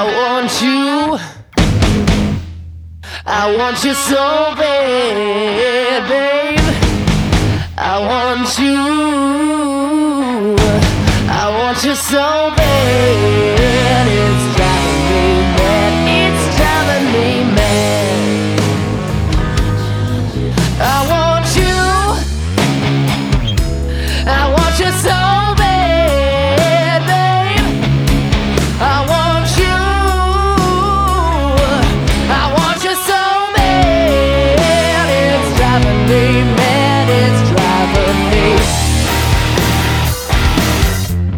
want you. I want you so bad, babe. I want you. I want you so bad. It's